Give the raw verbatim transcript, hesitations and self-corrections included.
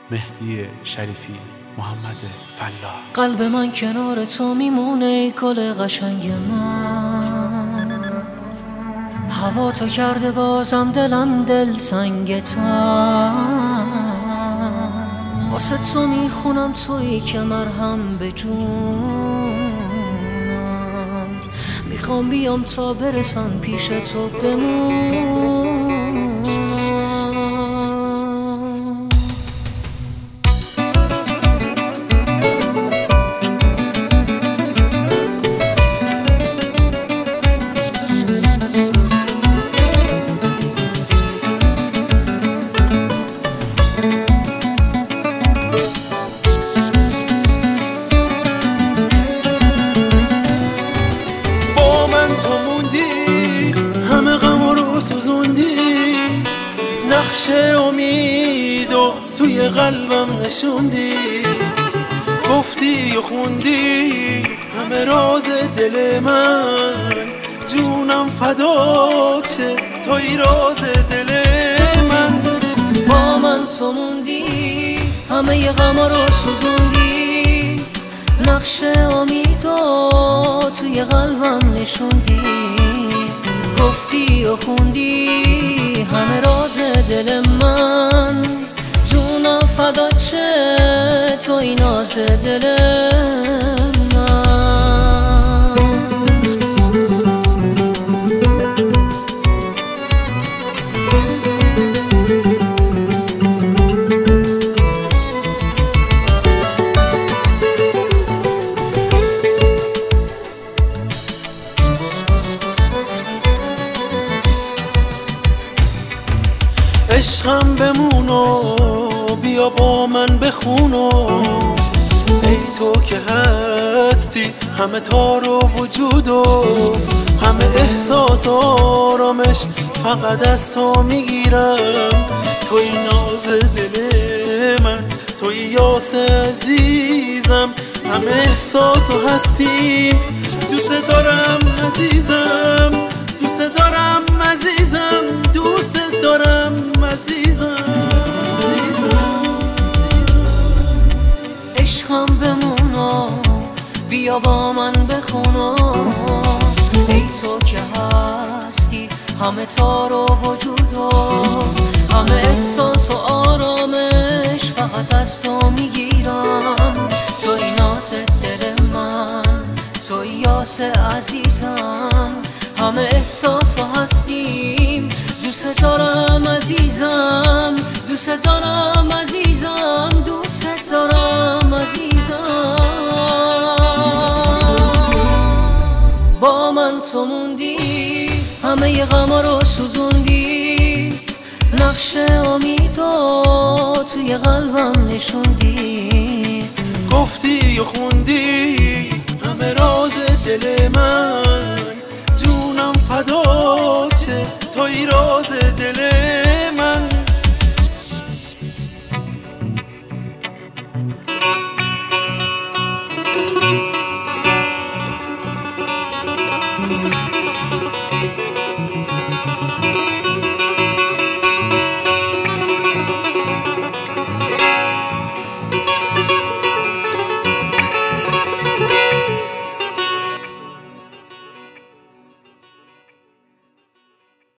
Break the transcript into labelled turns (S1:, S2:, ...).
S1: مهدی شریفی، محمد فلاح.
S2: قلب من کنار تو میمونه ای گل قشنگ من، هوا تو کرده بازم دلم دل سنگتم. واسه تو میخونم تویی که مرهم به جونم، میخوام بیام تا برسم پیش تو بمون.
S3: نقش امیدو توی قلبم نشوندی، گفتی و خوندی همه راز دل من. جونم فداته توی راز دل من.
S2: با من تو موندی، همه ی غما رو سوزوندی، نقش امیدو توی قلبم نشوندی، گفتی و خوندی همه راز دل من. جونم فدا چه توی ناز دل من.
S3: عشقم بمونو بیا با من بخونو، ای تو که هستی همه تار و وجودو، همه احساس و آرامش فقط از تو میگیرم. توی ناز دل من، توی یاس عزیزم، همه احساس و هستی. دوست دارم عزیزم، دوست دارم عزیزم، دوست دارم عزیزم.
S2: عشقم بمونو بیا با من بخونو، ای تو که هستی همه تار و وجودو، همه احساس و آرامش فقط از تو میگیرم. توی ناز دل من، توی یاس عزیزم، همه احساس و هستیم. دوست دارم عزیزم، دوست دارم عزیزم، دوست دارم عزیزم. با من تو موندی، همه ی غما رو سوزوندی، نقش امیدو توی قلبم نشوندی،
S3: گفتی و خوندی همه راز دل من. جونم فداته توی راز